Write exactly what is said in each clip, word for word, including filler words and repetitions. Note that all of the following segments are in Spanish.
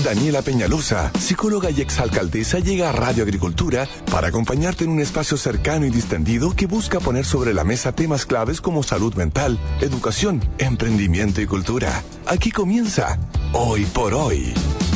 Daniela Peñalosa, psicóloga y exalcaldesa, llega a Radio Agricultura para acompañarte en un espacio cercano y distendido que busca poner sobre la mesa temas claves como salud mental, educación, emprendimiento y cultura. Aquí comienza Hoy por Hoy.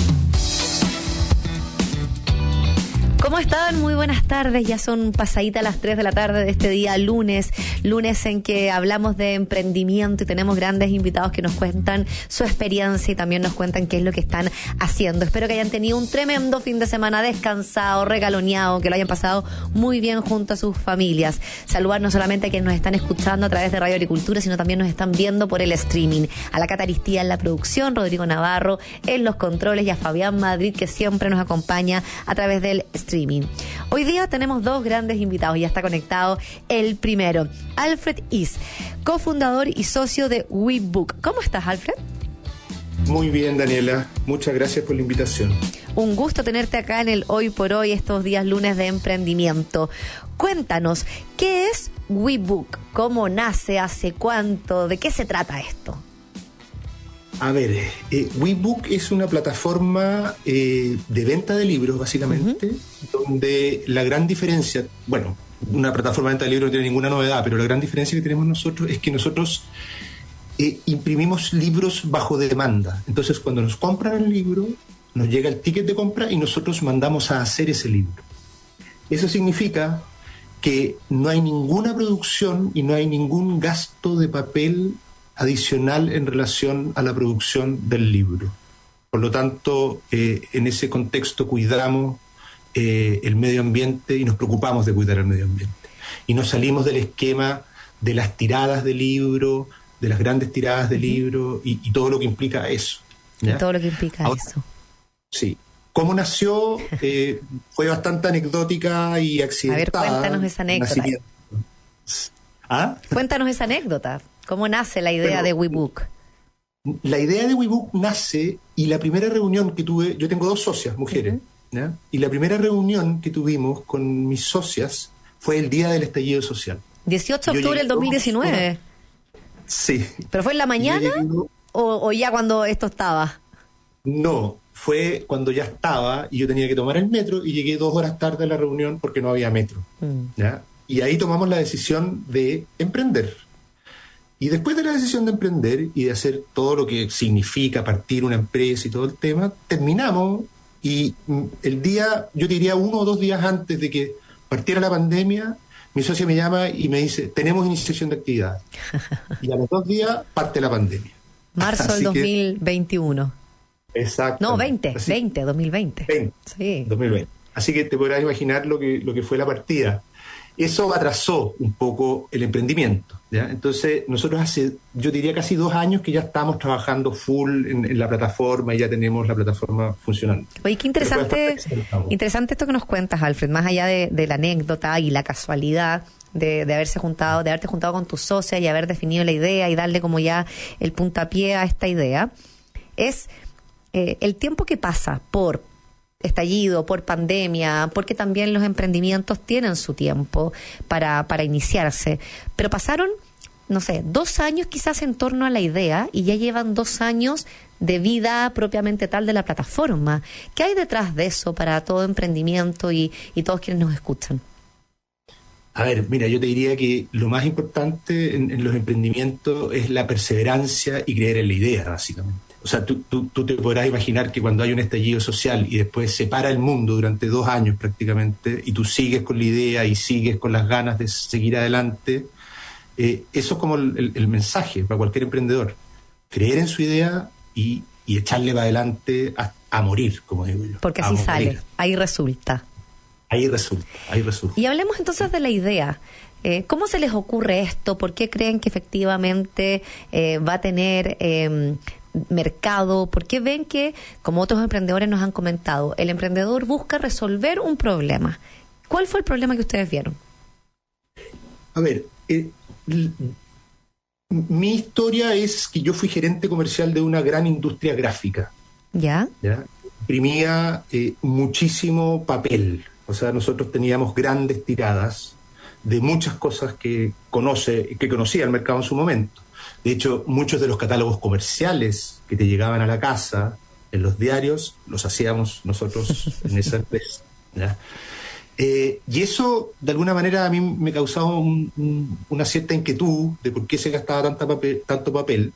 ¿Cómo están? Muy buenas tardes. Ya son pasaditas las tres de la tarde de este día lunes, lunes en que hablamos de emprendimiento y tenemos grandes invitados que nos cuentan su experiencia y también nos cuentan qué es lo que están haciendo. Espero que hayan tenido un tremendo fin de semana descansado, regaloneado, que lo hayan pasado muy bien junto a sus familias. Saludar no solamente a quienes nos están escuchando a través de Radio Agricultura, sino también nos están viendo por el streaming. A la Cata Aristía en la producción, Rodrigo Navarro en los controles y a Fabián Madrid, que siempre nos acompaña a través del streaming. Hoy día tenemos dos grandes invitados y ya está conectado el primero, Alfred Is, cofundador y socio de WeBook. ¿Cómo estás, Alfred? Muy bien, Daniela. Muchas gracias por la invitación. Un gusto tenerte acá en el Hoy por Hoy, estos días lunes de emprendimiento. Cuéntanos, ¿qué es WeBook? ¿Cómo nace? ¿Hace cuánto? ¿De qué se trata esto? A ver, eh, WeBook es una plataforma eh, de venta de libros, básicamente, uh-huh. donde la gran diferencia, bueno, una plataforma de venta de libros no tiene ninguna novedad, pero la gran diferencia que tenemos nosotros es que nosotros eh, imprimimos libros bajo demanda. Entonces, cuando nos compran el libro, nos llega el ticket de compra y nosotros mandamos a hacer ese libro. Eso significa que no hay ninguna producción y no hay ningún gasto de papel adicional en relación a la producción del libro. Por lo tanto, eh, en ese contexto cuidamos eh, el medio ambiente y nos preocupamos de cuidar el medio ambiente. Y nos salimos del esquema de las tiradas de libro, de las grandes tiradas de uh-huh. libro y, y todo lo que implica eso. ¿Ya? Y todo lo que implica Ahora, eso. Sí. ¿Cómo nació? Eh, fue bastante anecdótica y accidentada. A ver, cuéntanos esa anécdota. ¿Ah? Cuéntanos esa anécdota. ¿Cómo nace la idea Pero, de WeBook? La idea de WeBook nace y la primera reunión que tuve, yo tengo dos socias, mujeres, uh-huh. ¿ya? Y la primera reunión que tuvimos con mis socias fue el día del estallido social. dieciocho de octubre del dos mil diecinueve. Sí. ¿Pero fue en la mañana llegué, o, o ya cuando esto estaba? No, fue cuando ya estaba y yo tenía que tomar el metro y llegué dos horas tarde a la reunión porque no había metro. Uh-huh. ¿Ya? Y ahí tomamos la decisión de emprender. Y después de la decisión de emprender y de hacer todo lo que significa partir una empresa y todo el tema, terminamos y el día, yo diría uno o dos días antes de que partiera la pandemia, mi socia me llama y me dice, tenemos iniciación de actividad. Y a los dos días parte la pandemia. Marzo del dos mil veintiuno. Exacto. No, veinte, Así, veinte, dos mil veinte. veinte, sí. dos mil veinte. Así que te podrás imaginar lo que, lo que fue la partida. Eso atrasó un poco el emprendimiento, ¿ya? Entonces, nosotros hace, yo diría casi dos años que ya estamos trabajando full en, en la plataforma y ya tenemos la plataforma funcionando. Oye, qué interesante, interesante esto que nos cuentas, Alfred, más allá de, de la anécdota y la casualidad de, de haberse juntado, de haberte juntado con tus socias y haber definido la idea y darle como ya el puntapié a esta idea, es eh, el tiempo que pasa por estallido, por pandemia, porque también los emprendimientos tienen su tiempo para, para iniciarse. Pero pasaron, no sé, dos años quizás en torno a la idea y ya llevan dos años de vida propiamente tal de la plataforma. ¿Qué hay detrás de eso para todo emprendimiento y, y todos quienes nos escuchan? A ver, mira, yo te diría que lo más importante en, en los emprendimientos es la perseverancia y creer en la idea, básicamente. O sea, tú, tú, tú te podrás imaginar que cuando hay un estallido social y después se para el mundo durante dos años prácticamente y tú sigues con la idea y sigues con las ganas de seguir adelante, eh, eso es como el, el mensaje para cualquier emprendedor. Creer en su idea y, y echarle para adelante a, a morir, como digo yo. Porque así sale, ahí resulta. Ahí resulta, ahí resulta. Y hablemos entonces de la idea. Eh, ¿Cómo se les ocurre esto? ¿Por qué creen que efectivamente eh, va a tener Eh, mercado? ¿Por qué ven que, como otros emprendedores nos han comentado, el emprendedor busca resolver un problema? ¿Cuál fue el problema que ustedes vieron? A ver, eh, l- mi historia es que yo fui gerente comercial de una gran industria gráfica. ¿Ya? ¿Ya? Imprimía eh, muchísimo papel. O sea, nosotros teníamos grandes tiradas de muchas cosas que conoce, que conocía el mercado en su momento. De hecho, muchos de los catálogos comerciales que te llegaban a la casa en los diarios, los hacíamos nosotros en esa empresa, ¿ya? Eh, y eso, de alguna manera, a mí me causaba un, un, una cierta inquietud de por qué se gastaba tanta papel, tanto papel.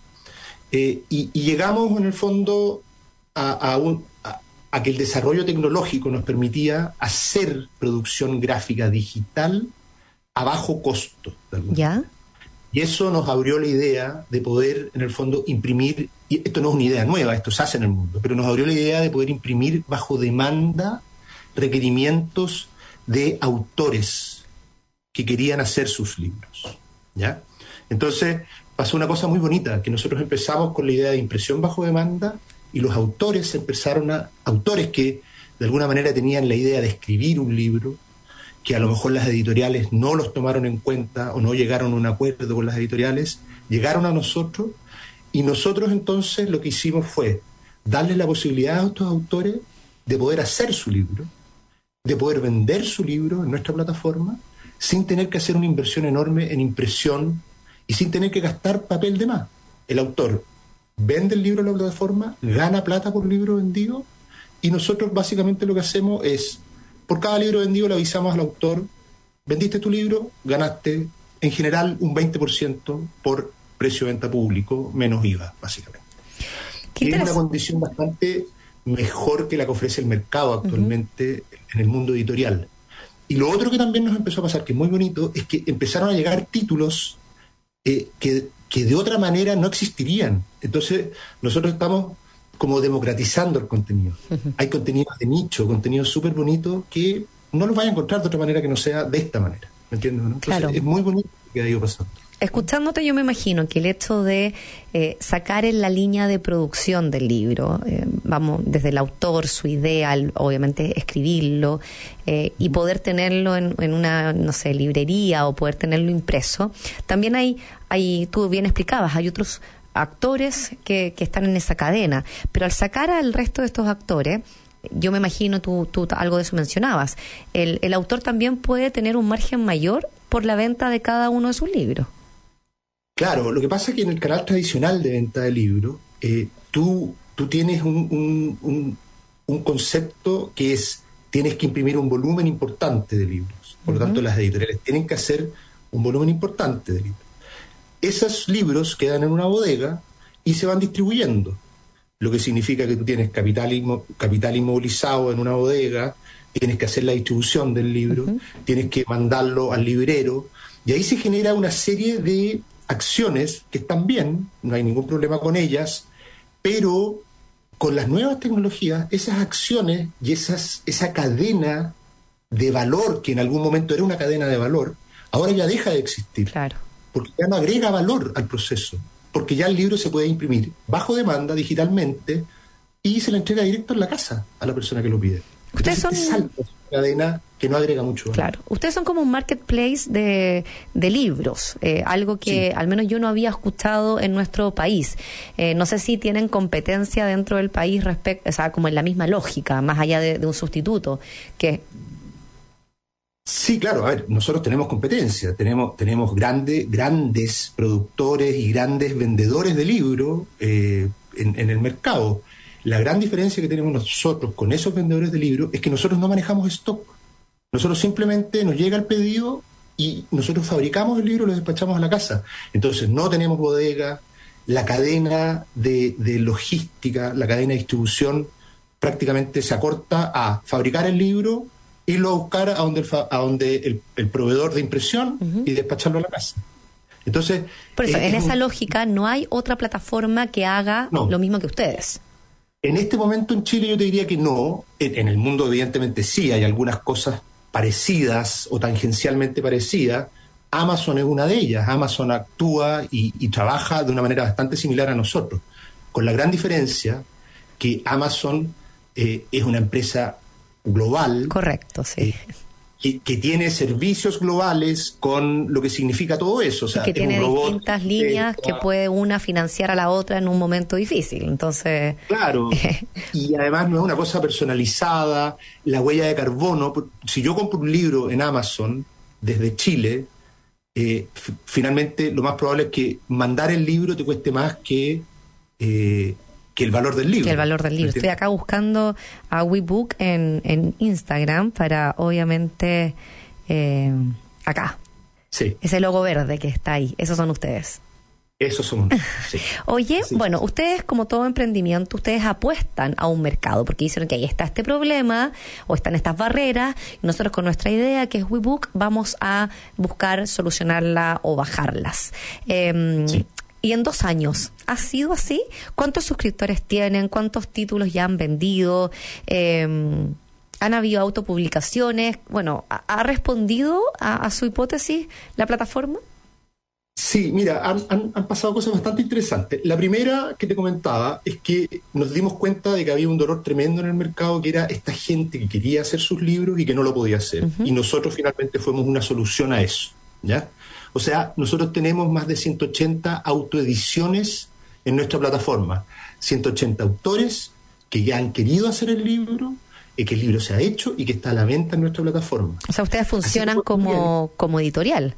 Eh, y, y llegamos, en el fondo, a, a, un, a, a que el desarrollo tecnológico nos permitía hacer producción gráfica digital a bajo costo. ¿Ya? Y eso nos abrió la idea de poder, en el fondo, imprimir, y esto no es una idea nueva, esto se hace en el mundo, pero nos abrió la idea de poder imprimir bajo demanda requerimientos de autores que querían hacer sus libros, ¿ya? Entonces pasó una cosa muy bonita, que nosotros empezamos con la idea de impresión bajo demanda y los autores empezaron a, autores que de alguna manera tenían la idea de escribir un libro, que a lo mejor las editoriales no los tomaron en cuenta o no llegaron a un acuerdo con las editoriales, llegaron a nosotros y nosotros entonces lo que hicimos fue darles la posibilidad a estos autores de poder hacer su libro, de poder vender su libro en nuestra plataforma sin tener que hacer una inversión enorme en impresión y sin tener que gastar papel de más. El autor vende el libro en la plataforma, gana plata por libro vendido y nosotros básicamente lo que hacemos es, por cada libro vendido le avisamos al autor, vendiste tu libro, ganaste en general un veinte por ciento por precio de venta público, menos I V A, básicamente. Que es una condición bastante mejor que la que ofrece el mercado actualmente uh-huh. en el mundo editorial. Y lo otro que también nos empezó a pasar, que es muy bonito, es que empezaron a llegar títulos eh, que, que de otra manera no existirían. Entonces nosotros estamos como democratizando el contenido. Uh-huh. Hay contenidos de nicho, contenidos súper bonitos que no los vaya a encontrar de otra manera que no sea de esta manera. ¿Me entiendes? ¿No? Entonces claro. Es muy bonito lo que ha ido pasando. Escuchándote, yo me imagino que el hecho de eh, sacar en la línea de producción del libro, eh, vamos, desde el autor, su idea, el, obviamente escribirlo, eh, y poder tenerlo en, en una, no sé, librería o poder tenerlo impreso, también hay, hay tú bien explicabas, hay otros actores que, que están en esa cadena, pero al sacar al resto de estos actores, yo me imagino, tú, tú algo de eso mencionabas, el, el autor también puede tener un margen mayor por la venta de cada uno de sus libros. Claro, lo que pasa es que en el canal tradicional de venta de libros, eh, tú, tú tienes un, un, un, un concepto que es, tienes que imprimir un volumen importante de libros. Por lo uh-huh. tanto, las editoriales tienen que hacer un volumen importante de libros. Esos libros quedan en una bodega y se van distribuyendo, lo que significa que tú tienes capital, inmo, capital inmovilizado en una bodega, tienes que hacer la distribución del libro, uh-huh. tienes que mandarlo al librero, y ahí se genera una serie de acciones que están bien, no hay ningún problema con ellas, pero con las nuevas tecnologías, esas acciones y esas, esa cadena de valor, que en algún momento era una cadena de valor, ahora ya deja de existir. Claro. Porque ya no agrega valor al proceso, porque ya el libro se puede imprimir bajo demanda, digitalmente, y se le entrega directo en la casa a la persona que lo pide. Ustedes son... salta esa cadena que no agrega mucho valor. Claro, ustedes son como un marketplace de, de libros, eh, algo que sí. al menos yo no había escuchado en nuestro país. Eh, no sé si tienen competencia dentro del país, respecto, o sea, como en la misma lógica, más allá de, de un sustituto, que... Sí, claro, a ver, nosotros tenemos competencia, tenemos, tenemos grandes, grandes productores y grandes vendedores de libros eh, en, en el mercado. La gran diferencia que tenemos nosotros con esos vendedores de libros es que nosotros no manejamos stock. Nosotros simplemente nos llega el pedido y nosotros fabricamos el libro y lo despachamos a la casa. Entonces no tenemos bodega, la cadena de, de logística, la cadena de distribución prácticamente se acorta a fabricar el libro, irlo a buscar a donde el, a donde el, el proveedor de impresión uh-huh. y despacharlo a la casa. Entonces, por eso, eh, en esa un... lógica no hay otra plataforma que haga no. lo mismo que ustedes. En este momento en Chile yo te diría que no. En, en el mundo evidentemente sí, hay algunas cosas parecidas o tangencialmente parecidas. Amazon es una de ellas. Amazon actúa y, y trabaja de una manera bastante similar a nosotros, con la gran diferencia que Amazon eh, es una empresa global. Correcto, sí. Eh, que, que tiene servicios globales con lo que significa todo eso. O sea, y que es tiene un robot distintas líneas que puede una financiar a la otra en un momento difícil. Entonces, claro. Y además no es una cosa personalizada. La huella de carbono. Si yo compro un libro en Amazon desde Chile, eh, f- finalmente lo más probable es que mandar el libro te cueste más que, eh, que el valor del libro. Que el valor del libro. Estoy acá buscando a WeBook en, en Instagram para, obviamente, eh, acá. Sí. Ese logo verde que está ahí, esos son ustedes. Esos son. Sí. Oye, sí. Bueno, ustedes, como todo emprendimiento, ustedes apuestan a un mercado, porque dicen que ahí está este problema, o están estas barreras, y nosotros con nuestra idea, que es WeBook, vamos a buscar solucionarla o bajarlas. Eh, sí. Y en dos años, ¿ha sido así? ¿Cuántos suscriptores tienen? ¿Cuántos títulos ya han vendido? Eh, ¿Han habido autopublicaciones? Bueno, ¿ha, ha respondido a, a su hipótesis la plataforma? Sí, mira, han, han, han pasado cosas bastante interesantes. La primera que te comentaba es que nos dimos cuenta de que había un dolor tremendo en el mercado, que era esta gente que quería hacer sus libros y que no lo podía hacer. Uh-huh. Y nosotros finalmente fuimos una solución a eso, ¿ya? O sea, nosotros tenemos más de ciento ochenta autoediciones en nuestra plataforma. ciento ochenta autores que ya han querido hacer el libro, y que el libro se ha hecho y que está a la venta en nuestra plataforma. O sea, ustedes funcionan como, como editorial.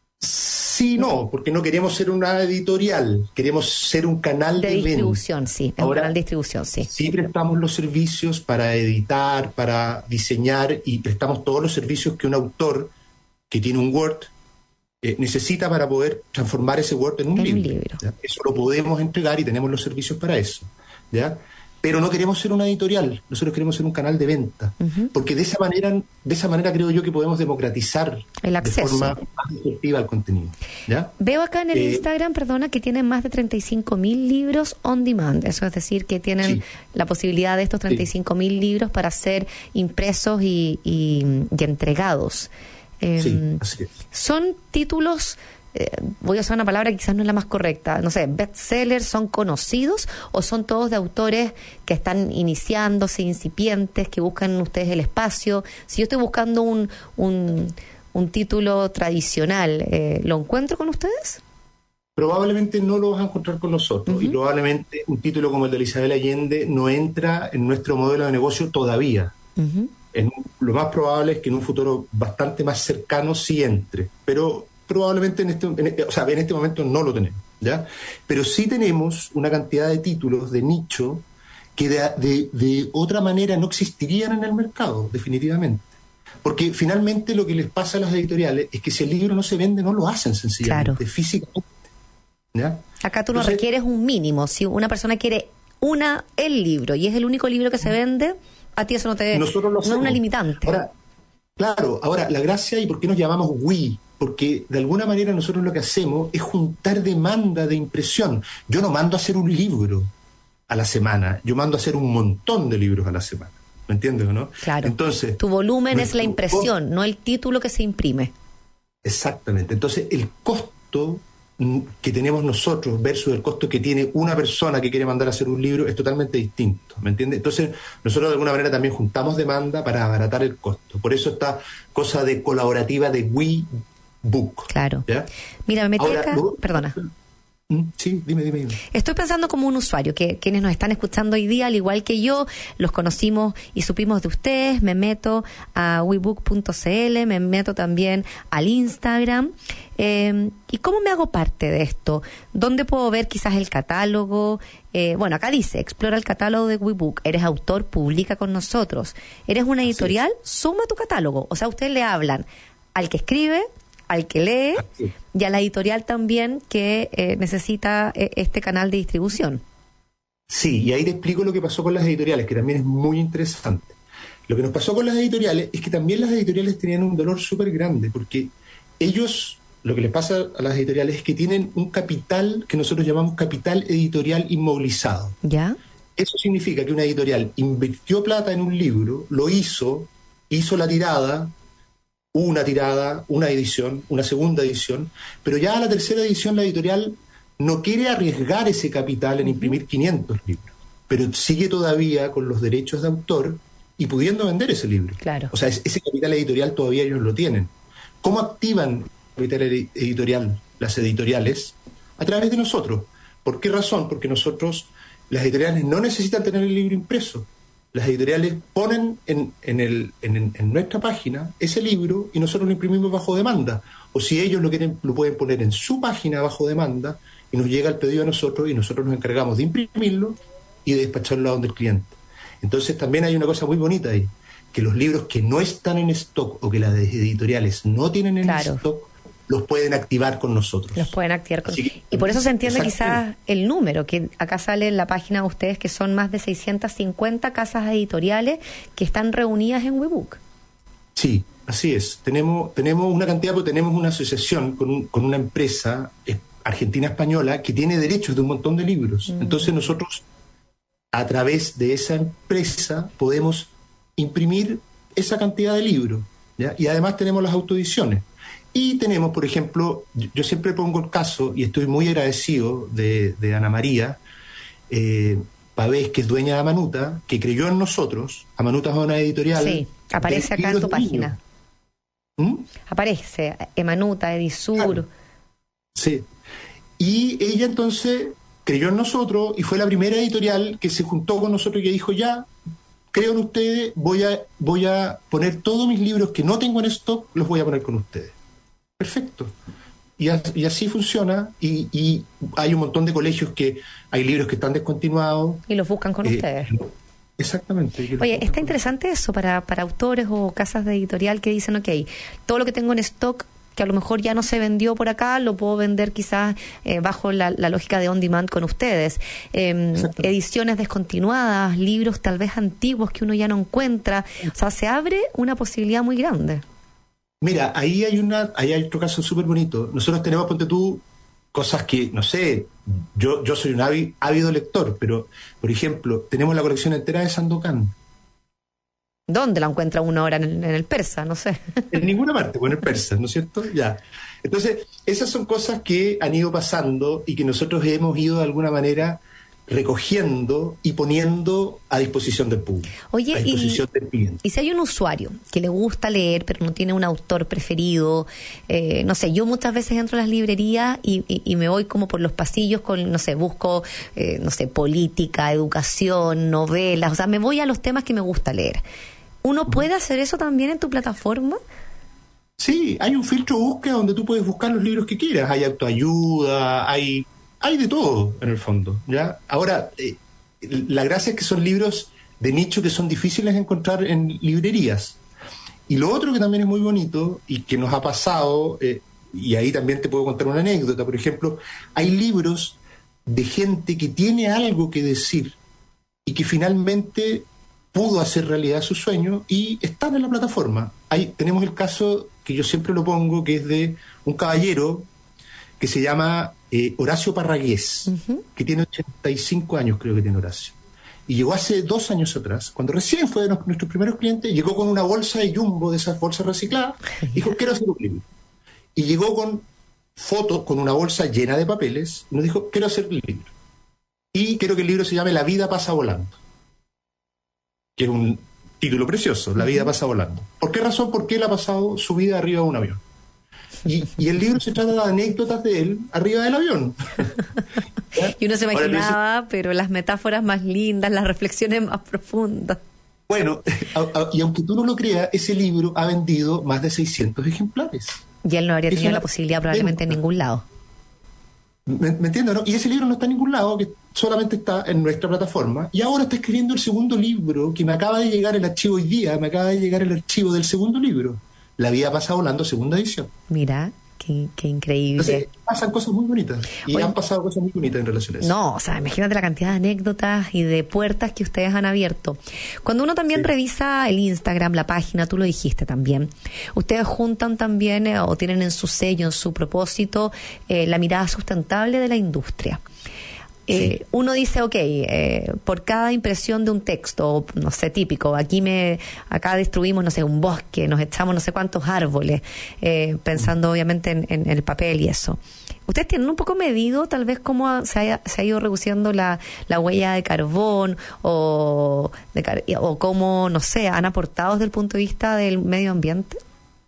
Sí, no, porque no queremos ser una editorial, queremos ser un canal de, de distribución, venta. Sí, Ahora, un canal de distribución, sí. Sí prestamos los servicios para editar, para diseñar, y prestamos todos los servicios que un autor que tiene un Word eh, necesita para poder transformar ese Word en un en libro. Un libro. ¿Ya? Eso lo podemos entregar y tenemos los servicios para eso, ¿ya? Pero no queremos ser una editorial, nosotros queremos ser un canal de venta, uh-huh. porque de esa manera, de esa manera creo yo que podemos democratizar el acceso de forma más efectiva al contenido, ¿ya? Veo acá en el eh, Instagram, perdona, que tienen más de treinta y cinco mil libros on demand, eso es decir, que tienen sí. la posibilidad de estos treinta y cinco mil sí. libros para ser impresos y, y, y entregados. Eh, sí, así es. Son títulos... Eh, voy a usar una palabra que quizás no es la más correcta, no sé, bestsellers, ¿son conocidos o son todos de autores que están iniciándose, incipientes, que buscan ustedes el espacio? Si yo estoy buscando un, un, un título tradicional, eh, ¿lo encuentro con ustedes? Probablemente no lo vas a encontrar con nosotros, uh-huh. y probablemente un título como el de Isabel Allende no entra en nuestro modelo de negocio todavía. Uh-huh. En, lo más probable es que en un futuro bastante más cercano sí entre, pero probablemente en este, en, o sea, en este momento no lo tenemos, ¿ya? Pero sí tenemos una cantidad de títulos de nicho que de, de, de otra manera no existirían en el mercado, definitivamente. Porque finalmente lo que les pasa a las editoriales es que si el libro no se vende, no lo hacen sencillamente, claro. físicamente, ¿ya? Acá tú no Entonces, requieres un mínimo. Si una persona quiere una el libro y es el único libro que se vende, a ti eso no te nosotros lo no es una limitante. Ahora, claro, ahora la gracia y por qué nos llamamos We, porque de alguna manera nosotros lo que hacemos es juntar demanda de impresión. Yo no mando a hacer un libro a la semana, yo mando a hacer un montón de libros a la semana. ¿Me entiendes o no? Claro. Entonces, tu volumen es la impresión, costo, no el título que se imprime. Exactamente. Entonces, el costo que tenemos nosotros versus el costo que tiene una persona que quiere mandar a hacer un libro es totalmente distinto, ¿me entiendes? Entonces, nosotros de alguna manera también juntamos demanda para abaratar el costo. Por eso esta cosa de colaborativa de WeBook. Claro. ¿Ya? Mira, me metí Ahora, acá... ¿no? Perdona. Sí, dime, dime, dime. Estoy pensando como un usuario, que quienes nos están escuchando hoy día, al igual que yo, los conocimos y supimos de ustedes, me meto a webook punto c l, me meto también al Instagram. Eh, ¿Y cómo me hago parte de esto? ¿Dónde puedo ver quizás el catálogo? Eh, bueno, acá dice, explora el catálogo de WeBook. Eres autor, publica con nosotros. Eres una editorial, suma tu catálogo. O sea, ustedes le hablan al que escribe, al que lee Así. y a la editorial también que eh, necesita eh, este canal de distribución. Sí, y ahí te explico lo que pasó con las editoriales, que también es muy interesante. Lo que nos pasó con las editoriales es que también las editoriales tenían un dolor súper grande, porque ellos, lo que les pasa a las editoriales es que tienen un capital que nosotros llamamos capital editorial inmovilizado. ¿Ya? Eso significa que una editorial invirtió plata en un libro, lo hizo, hizo la tirada, una tirada, una edición, una segunda edición, pero ya a la tercera edición la editorial no quiere arriesgar ese capital en imprimir quinientos libros, pero sigue todavía con los derechos de autor y pudiendo vender ese libro. Claro. O sea, ese capital editorial todavía ellos lo tienen. ¿Cómo activan el capital editorial las editoriales? A través de nosotros. ¿Por qué razón? Porque nosotros, las editoriales no necesitan tener el libro impreso. Las editoriales ponen en, en, el, en, en nuestra página ese libro y nosotros lo imprimimos bajo demanda. O si ellos lo quieren, lo pueden poner en su página bajo demanda y nos llega el pedido a nosotros y nosotros nos encargamos de imprimirlo y de despacharlo a donde el cliente. Entonces también hay una cosa muy bonita ahí, que los libros que no están en stock o que las editoriales no tienen en Claro. stock, los pueden activar con nosotros. Los pueden activar con... Así que- Y por eso se entiende quizás Exactamente. el número, que acá sale en la página de ustedes, que son más de seiscientas cincuenta casas editoriales que están reunidas en WeBook. Sí, así es. Tenemos, tenemos una cantidad, porque tenemos una asociación con, un- con una empresa eh, argentina-española que tiene derechos de un montón de libros. Mm. Entonces nosotros, a través de esa empresa, podemos imprimir esa cantidad de libros, ¿ya? Y además tenemos las autoediciones. Y tenemos, por ejemplo, yo, yo siempre pongo el caso, y estoy muy agradecido de, de Ana María eh, Pavés, que es dueña de Amanuta, que creyó en nosotros. Amanuta es una editorial. Sí, aparece de acá en libros tu de niños. página. ¿Mm? Aparece Emanuta, Edisur. Claro. Sí. Y ella entonces creyó en nosotros y fue la primera editorial que se juntó con nosotros y que dijo, ya, creo en ustedes, voy a, voy a poner todos mis libros que no tengo en stock, los voy a poner con ustedes. Perfecto. Y, as- y así funciona. Y, y hay un montón de colegios que hay libros que están descontinuados. Y los buscan con Eh, ustedes. Exactamente. que los Oye, buscan está con- interesante eso para, para autores o casas de editorial que dicen, ok, todo lo que tengo en stock que a lo mejor ya no se vendió por acá, lo puedo vender quizás eh, bajo la, la lógica de on demand con ustedes. Eh, Exacto. ediciones descontinuadas, libros tal vez antiguos que uno ya no encuentra. O sea, se abre una posibilidad muy grande. Mira, ahí hay una, ahí hay otro caso súper bonito. Nosotros tenemos, ponte tú, cosas que, no sé, yo, yo soy un ávi- ávido lector, pero, por ejemplo, tenemos la colección entera de Sandokan. ¿Dónde la encuentra uno ahora en el, en el persa? No sé. En ninguna parte, bueno, en persa, ¿no es cierto? Ya. Entonces, esas son cosas que han ido pasando y que nosotros hemos ido de alguna manera recogiendo y poniendo a disposición del público, Oye, a disposición y- del cliente. Y si hay un usuario que le gusta leer, pero no tiene un autor preferido, eh, no sé, yo muchas veces entro a las librerías y, y- y me voy como por los pasillos con, no sé, busco, eh, no sé, política, educación, novelas, o sea, me voy a los temas que me gusta leer. ¿Uno puede hacer eso también en tu plataforma? Sí, hay un filtro de búsqueda donde tú puedes buscar los libros que quieras. Hay autoayuda, hay, hay de todo en el fondo, ¿ya? Ahora, eh, la gracia es que son libros de nicho que son difíciles de encontrar en librerías. Y lo otro que también es muy bonito y que nos ha pasado, eh, y ahí también te puedo contar una anécdota, por ejemplo, hay libros de gente que tiene algo que decir y que finalmente pudo hacer realidad su sueño y están en la plataforma. Ahí tenemos el caso que yo siempre lo pongo, que es de un caballero que se llama eh, Horacio Parragués, Ujú. que tiene ochenta y cinco años, creo que tiene Horacio. Y llegó hace dos años atrás, cuando recién fue de nos- nuestros primeros clientes, llegó con una bolsa de Jumbo, de esas bolsas recicladas, dijo, quiero hacer un libro. Y llegó con fotos, con una bolsa llena de papeles, y nos dijo, quiero hacer el libro. Y quiero que el libro se llame La vida pasa volando, que es un título precioso, La vida pasa volando. ¿Por qué razón? Porque él ha pasado su vida arriba de un avión. Y, y el libro se trata de anécdotas de él arriba del avión. Y uno se Ahora, pero imaginaba, pero las metáforas más lindas, las reflexiones más profundas. Bueno, a- a- y aunque tú no lo creas, ese libro ha vendido más de seiscientos ejemplares. Y él no habría Es tenido una la posibilidad probablemente en venta. ningún lado. ¿Me, me entiendes, no? Y ese libro no está en ningún lado, que solamente está en nuestra plataforma. Y ahora está escribiendo el segundo libro, que me acaba de llegar el archivo hoy día, me acaba de llegar el archivo del segundo libro. La vida pasa volando, segunda edición. Mira, qué, qué increíble. Entonces, pasan cosas muy bonitas. Y Oye. han pasado cosas muy bonitas en relación a eso. No, o sea, imagínate la cantidad de anécdotas y de puertas que ustedes han abierto. Cuando uno también Sí. revisa el Instagram, la página, tú lo dijiste también, ustedes juntan también eh, o tienen en su sello, en su propósito, eh, la mirada sustentable de la industria. Eh, uno dice, ok, eh, por cada impresión de un texto, no sé, típico, aquí me, acá destruimos, no sé, un bosque, nos echamos no sé cuántos árboles, eh, pensando obviamente en, en el papel y eso. ¿Ustedes tienen un poco medido tal vez cómo ha- se, haya- se ha ido reduciendo la, la huella de carbón o, de, car- o cómo, no sé, han aportado desde el punto de vista del medio ambiente?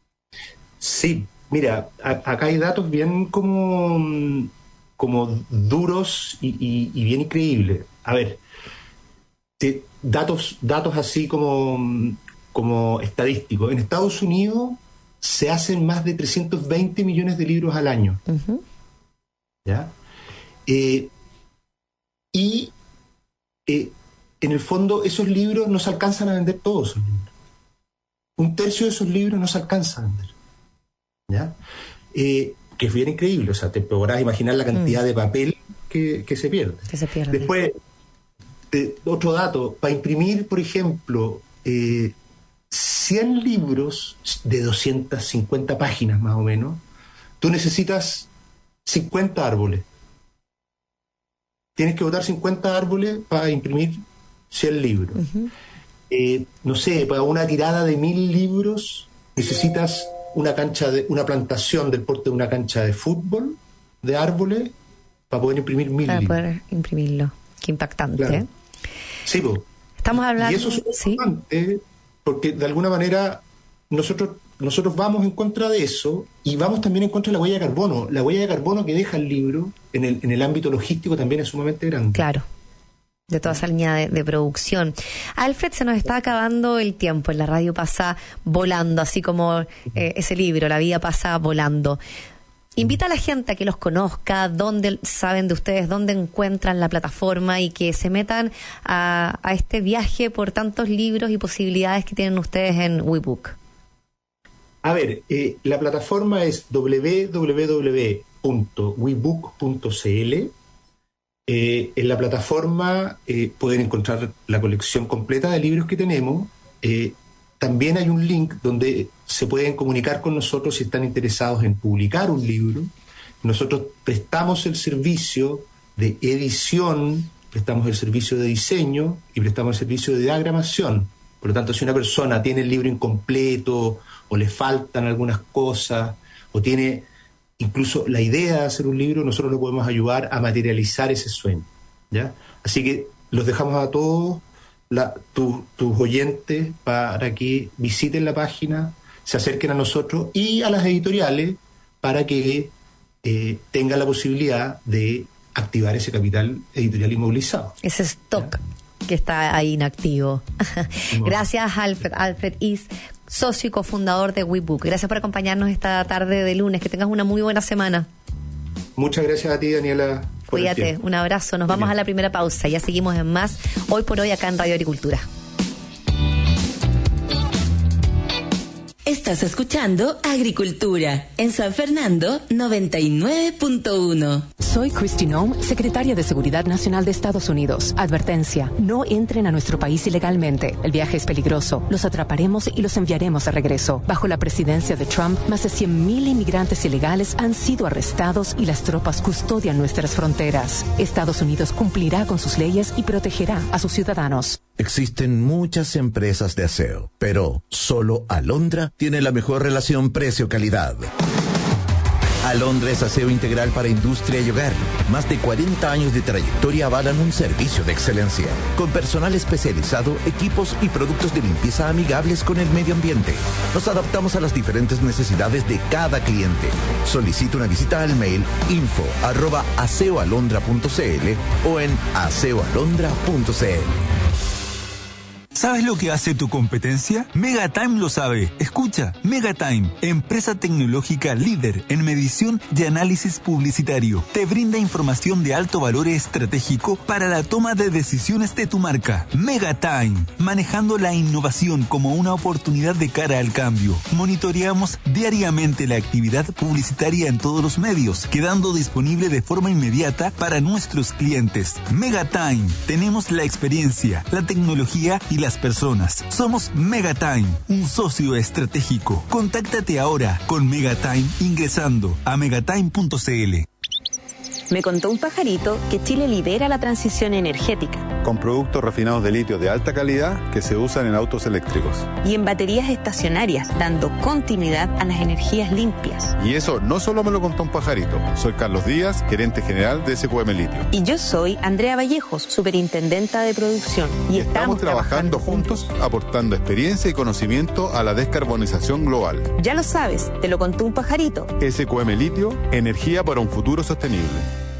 Sí, mira, a- acá hay datos bien como, mm, como duros y, y- y bien increíbles. A ver, te- datos, datos así como, mm, como estadísticos. En Estados Unidos se hacen más de trescientos veinte millones de libros al año. Ujú. ¿Ya? Eh, y eh, en el fondo esos libros no se alcanzan a vender todos esos libros. Un tercio de esos libros no se alcanza a vender. ¿Ya? Eh, que es bien increíble, o sea, te podrás imaginar la cantidad mm. de papel que, que se pierde. Que se pierde. Después, de, otro dato, para imprimir, por ejemplo, eh, cien libros de doscientas cincuenta páginas más o menos, tú necesitas cincuenta árboles. Tienes que botar cincuenta árboles para imprimir cien libros. Uh-huh. Eh, no sé, para una tirada de mil libros necesitas una cancha de una plantación del porte de una cancha de fútbol de árboles para poder imprimir mil para libros. Para poder imprimirlo. Qué impactante. Claro. ¿eh? Sí, pues. Estamos hablando. Y eso es ¿sí? importante porque de alguna manera nosotros nosotros vamos en contra de eso y vamos también en contra de la huella de carbono. La huella de carbono que deja el libro en el en el ámbito logístico también es sumamente grande. Claro. De toda esa línea de, de producción. Alfred, se nos está acabando el tiempo. En la radio pasa volando, así como eh, ese libro, La vida pasa volando. Invita a la gente a que los conozca, dónde saben de ustedes, dónde encuentran la plataforma y que se metan a, a este viaje por tantos libros y posibilidades que tienen ustedes en WeBook. A ver, eh, la plataforma es doble u doble u doble u punto webook punto c l. Eh, en la plataforma eh, pueden encontrar la colección completa de libros que tenemos. Eh, también hay un link donde se pueden comunicar con nosotros si están interesados en publicar un libro. Nosotros prestamos el servicio de edición, prestamos el servicio de diseño y prestamos el servicio de diagramación. Por lo tanto, si una persona tiene el libro incompleto o le faltan algunas cosas o tiene incluso la idea de hacer un libro, nosotros lo podemos ayudar a materializar ese sueño, ¿ya? Así que los dejamos a todos la, tu, tus oyentes para que visiten la página, se acerquen a nosotros y a las editoriales para que eh, tengan la posibilidad de activar ese capital editorial inmovilizado. Ese stock, ¿ya? Que está ahí inactivo. No. Gracias, Alfred, Alfred Is, socio y cofundador de WeBook. Gracias por acompañarnos esta tarde de lunes. Que tengas una muy buena semana. Muchas gracias a ti, Daniela. Cuídate, un abrazo. Nos muy vamos bien. A la primera pausa. Ya seguimos en más Hoy por Hoy acá en Radio Agricultura. Estás escuchando Agricultura en San Fernando noventa y nueve punto uno. Soy Kristi Noem, secretaria de Seguridad Nacional de Estados Unidos. Advertencia, no entren a nuestro país ilegalmente. El viaje es peligroso. Los atraparemos y los enviaremos de regreso. Bajo la presidencia de Trump, más de cien mil inmigrantes ilegales han sido arrestados y las tropas custodian nuestras fronteras. Estados Unidos cumplirá con sus leyes y protegerá a sus ciudadanos. Existen muchas empresas de aseo, pero solo Alondra tiene la mejor relación precio-calidad. Alondra es aseo integral para industria y hogar. Más de cuarenta años de trayectoria avalan un servicio de excelencia. Con personal especializado, equipos y productos de limpieza amigables con el medio ambiente. Nos adaptamos a las diferentes necesidades de cada cliente. Solicita una visita al mail info arroba aseoalondra punto c l o en aseoalondra punto c l. ¿Sabes lo que hace tu competencia? Megatime lo sabe. Escucha, Megatime, empresa tecnológica líder en medición y análisis publicitario. Te brinda información de alto valor estratégico para la toma de decisiones de tu marca. Megatime, manejando la innovación como una oportunidad de cara al cambio. Monitoreamos diariamente la actividad publicitaria en todos los medios, quedando disponible de forma inmediata para nuestros clientes. Megatime, tenemos la experiencia, la tecnología y las personas. Somos Megatime, un socio estratégico. Contáctate ahora con Megatime ingresando a megatime punto c l. Me contó un pajarito que Chile lidera la transición energética. Con productos refinados de litio de alta calidad que se usan en autos eléctricos. Y en baterías estacionarias, dando continuidad a las energías limpias. Y eso no solo me lo contó un pajarito. Soy Carlos Díaz, gerente general de S Q M Litio. Y yo soy Andrea Vallejos, superintendenta de producción. Y, y estamos, estamos trabajando, trabajando juntos, juntos, aportando experiencia y conocimiento a la descarbonización global. Ya lo sabes, te lo contó un pajarito. S Q M Litio, energía para un futuro sostenible.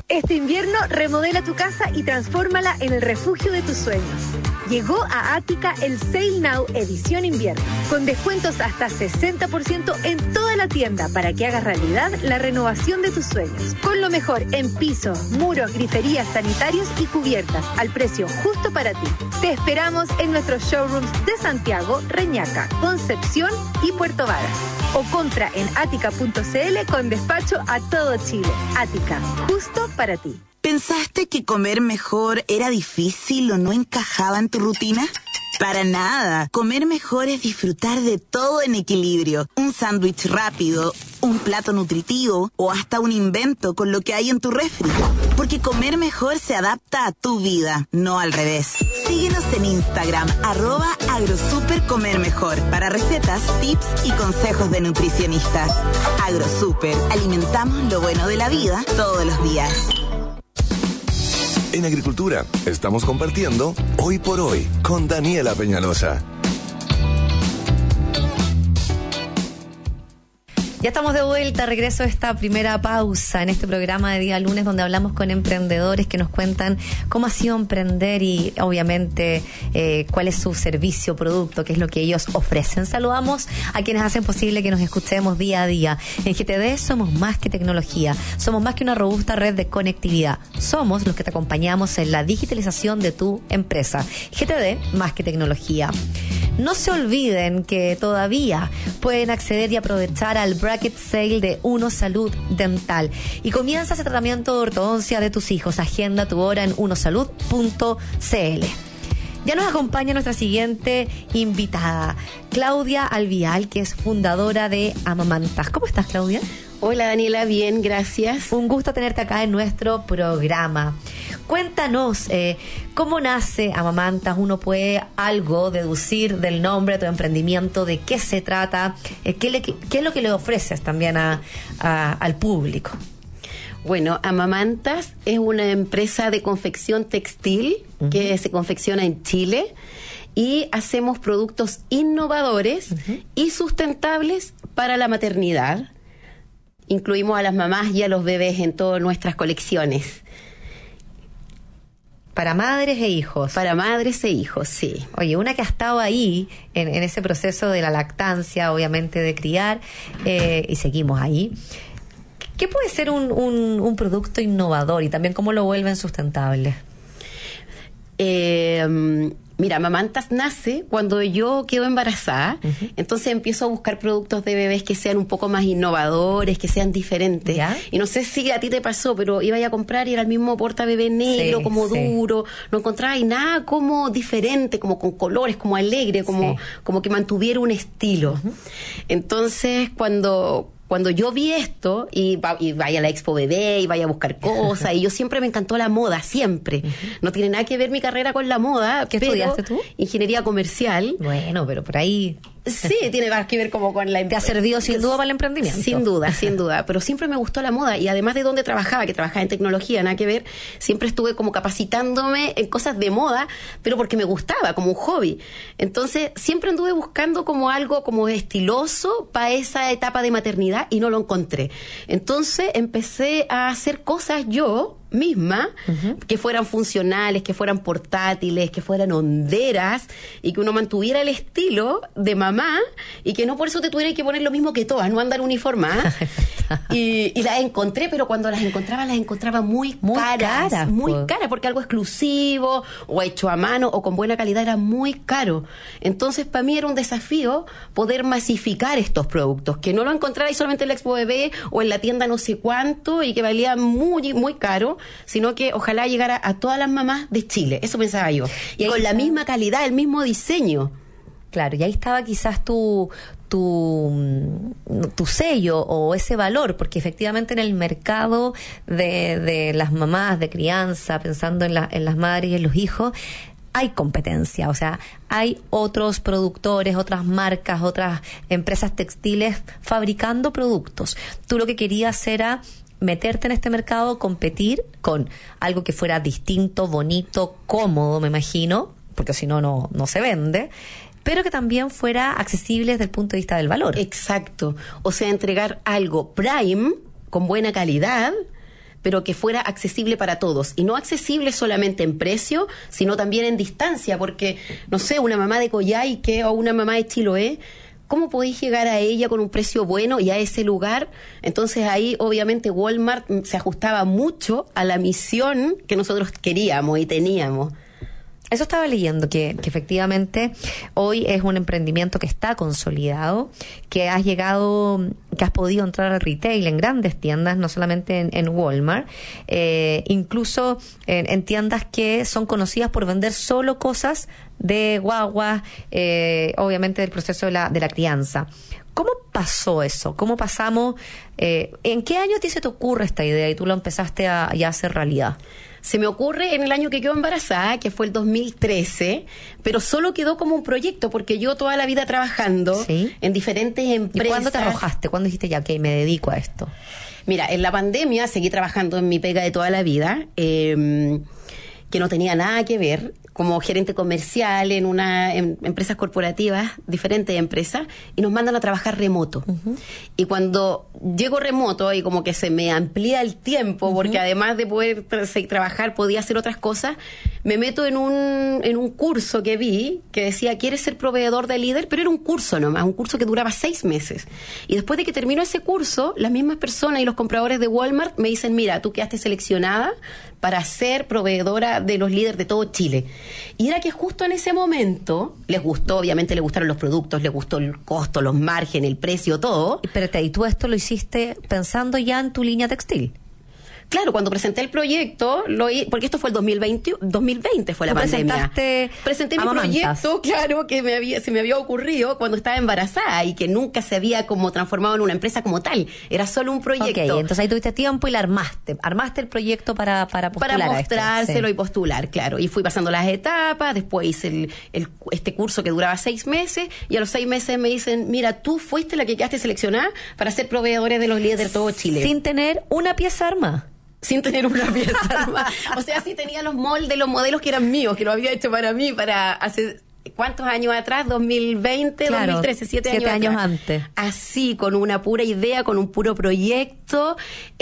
Este invierno remodela tu casa y transfórmala en el refugio de tus sueños. Llegó a Ática el Sale Now Edición Invierno, con descuentos hasta sesenta por ciento en toda la tienda para que hagas realidad la renovación de tus sueños. Con lo mejor en pisos, muros, griferías, sanitarios y cubiertas, al precio justo para ti. Te esperamos en nuestros showrooms de Santiago, Reñaca, Concepción y Puerto Varas. O compra en ática punto cl con despacho a todo Chile. Ática, justo para ti. ¿Pensaste que comer mejor era difícil o no encajaba en tu rutina? Para nada. Comer mejor es disfrutar de todo en equilibrio. Un sándwich rápido, un plato nutritivo o hasta un invento con lo que hay en tu refri. Porque comer mejor se adapta a tu vida, no al revés. Síguenos en Instagram, arroba agrosupercomermejor, para recetas, tips y consejos de nutricionistas. Agrosuper, alimentamos lo bueno de la vida todos los días. En Agricultura estamos compartiendo Hoy por Hoy con Daniela Peñalosa. Ya estamos de vuelta, regreso a esta primera pausa en este programa de día lunes donde hablamos con emprendedores que nos cuentan cómo ha sido emprender y obviamente eh, cuál es su servicio, producto, qué es lo que ellos ofrecen. Saludamos a quienes hacen posible que nos escuchemos día a día. En G T D somos más que tecnología, somos más que una robusta red de conectividad. Somos los que te acompañamos en la digitalización de tu empresa. G T D, más que tecnología. No se olviden que todavía pueden acceder y aprovechar al Bracket Sale de Uno Salud Dental. Y comienza ese tratamiento de ortodoncia de tus hijos. Agenda tu hora en uno salud punto cl. Ya nos acompaña nuestra siguiente invitada, Claudia Alvial, que es fundadora de Amamantas. ¿Cómo estás, Claudia? Hola, Daniela, bien, gracias. Un gusto tenerte acá en nuestro programa. Cuéntanos, eh, ¿cómo nace Amamantas? Uno puede algo deducir del nombre de tu emprendimiento, de qué se trata, eh, qué, le, qué es lo que le ofreces también a, a, al público. Bueno, Amamantas es una empresa de confección textil uh-huh. que se confecciona en Chile y hacemos productos innovadores uh-huh. y sustentables para la maternidad. Incluimos a las mamás y a los bebés en todas nuestras colecciones. Para madres e hijos. Para madres e hijos, sí. Oye, una que ha estado ahí en, en ese proceso de la lactancia, obviamente de criar, eh, y seguimos ahí. ¿Qué puede ser un, un, un producto innovador y también cómo lo vuelven sustentable? Eh... Mira, Amamantas nace cuando yo quedo embarazada, uh-huh. entonces empiezo a buscar productos de bebés que sean un poco más innovadores, que sean diferentes. ¿Ya? Y no sé si a ti te pasó, pero iba a comprar y era el mismo porta bebé negro, sí, como sí. duro, no encontraba y nada como diferente, como con colores, como alegre, como, sí. como que mantuviera un estilo. Uh-huh. Entonces, cuando... Cuando yo vi esto, y, va, y vaya a la Expo Bebé, y vaya a buscar cosas, y yo siempre me encantó la moda, siempre. Uh-huh. No tiene nada que ver mi carrera con la moda. ¿Qué pero estudiaste tú? Ingeniería comercial. Bueno, pero por ahí... Sí, tiene más que ver como con la... ¿Te ha servido sin duda para el emprendimiento? Sin duda, sin duda. Pero siempre me gustó la moda y además de donde trabajaba, que trabajaba en tecnología, nada que ver, siempre estuve como capacitándome en cosas de moda, pero porque me gustaba, como un hobby. Entonces, siempre anduve buscando como algo como estiloso para esa etapa de maternidad y no lo encontré. Entonces, empecé a hacer cosas yo misma, uh-huh. que fueran funcionales, que fueran portátiles, que fueran honderas y que uno mantuviera el estilo de mamá y que no por eso te tuviera que poner lo mismo que todas, no andar uniformadas. y, y las encontré, pero cuando las encontraba, las encontraba muy, muy caras, caras, muy pues. caras, porque algo exclusivo o hecho a mano o con buena calidad era muy caro. Entonces, para mí era un desafío poder masificar estos productos, que no lo encontrara solamente en la Expo Bebé o en la tienda no sé cuánto y que valía muy, muy caro, sino que ojalá llegara a todas las mamás de Chile. Eso pensaba yo. Y con la misma calidad, el mismo diseño. Claro, y ahí estaba quizás tu, tu, tu sello o ese valor, porque efectivamente en el mercado de, de las mamás, de crianza, pensando en, la, en las madres y en los hijos, hay competencia, o sea, hay otros productores, otras marcas, otras empresas textiles fabricando productos. Tú lo que querías era meterte en este mercado, competir con algo que fuera distinto, bonito, cómodo, me imagino, porque si no, no, no se vende, pero que también fuera accesible desde el punto de vista del valor. Exacto. O sea, entregar algo prime, con buena calidad, pero que fuera accesible para todos. Y no accesible solamente en precio, sino también en distancia, porque, no sé, una mamá de Coyhaique o una mamá de Chiloé, ¿cómo podéis llegar a ella con un precio bueno y a ese lugar? Entonces ahí obviamente Walmart se ajustaba mucho a la misión que nosotros queríamos y teníamos. Eso estaba leyendo, que, que efectivamente hoy es un emprendimiento que está consolidado, que has llegado, que has podido entrar al retail en grandes tiendas, no solamente en, en Walmart, eh, incluso en, en tiendas que son conocidas por vender solo cosas de guagua, eh, obviamente del proceso de la, de la crianza. ¿Cómo pasó eso? ¿Cómo pasamos? Eh, ¿En qué año a ti se te ocurre esta idea y tú lo empezaste a, ya a hacer realidad? Se me ocurre en el año que quedó embarazada, que fue el dos mil trece, pero solo quedó como un proyecto, porque yo toda la vida trabajando ¿Sí? en diferentes empresas. ¿Y cuándo te arrojaste? ¿Cuándo dijiste ya que me dedico a esto? Mira, en la pandemia seguí trabajando en mi pega de toda la vida, eh, que no tenía nada que ver, como gerente comercial en una en empresas corporativas, diferentes empresas, y nos mandan a trabajar remoto. Uh-huh. Y cuando llego remoto y como que se me amplía el tiempo, uh-huh. porque además de poder tra- trabajar podía hacer otras cosas, me meto en un en un curso que vi que decía, ¿quieres ser proveedor de líder? Pero era un curso nomás, un curso que duraba seis meses. Y después de que terminó ese curso, las mismas personas y los compradores de Walmart me dicen, mira, tú quedaste seleccionada para ser proveedora de los líderes de todo Chile. Y era que justo en ese momento, les gustó, obviamente les gustaron los productos, les gustó el costo, los márgenes, el precio, todo. Espérate, ¿y tú esto lo hiciste pensando ya en tu línea textil? Claro, cuando presenté el proyecto, lo porque esto fue el dos mil veinte, dos mil veinte fue la pandemia. Presenté mi proyecto, claro, que me había, se me había ocurrido cuando estaba embarazada y que nunca se había como transformado en una empresa como tal. Era solo un proyecto. Ok, entonces ahí tuviste tiempo y la armaste. Armaste el proyecto para, para postular Para a esto. mostrárselo Sí. y postular, claro. Y fui pasando las etapas, después hice el, el, este curso que duraba seis meses y a los seis meses me dicen, mira, tú fuiste la que quedaste seleccionada para ser proveedores de los líderes de todo Chile. Sin tener una pieza armada. Sin tener una pieza armada. O sea, sí tenía los moldes, los modelos que eran míos, que lo había hecho para mí, para hace... ¿Cuántos años atrás? dos mil veinte, claro, dos mil trece, siete, siete años, años atrás. antes. Así, con una pura idea, con un puro proyecto.